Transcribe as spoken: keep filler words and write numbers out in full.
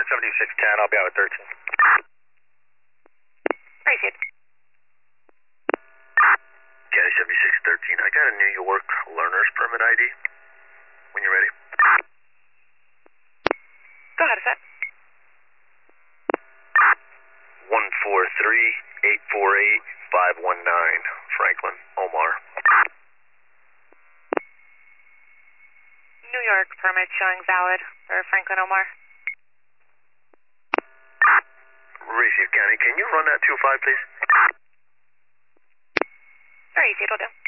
seventy-six ten, I'll be out at thirteen. Appreciate it. County seventy-six thirteen, I got a New York learner's permit I D. When you're ready. Go ahead, is that? one four three, eight four eight, five one nine, Franklin Omar. New York permit showing valid for Franklin Omar. Rayfield County, can you run that two five, please? Very easy, it'll do.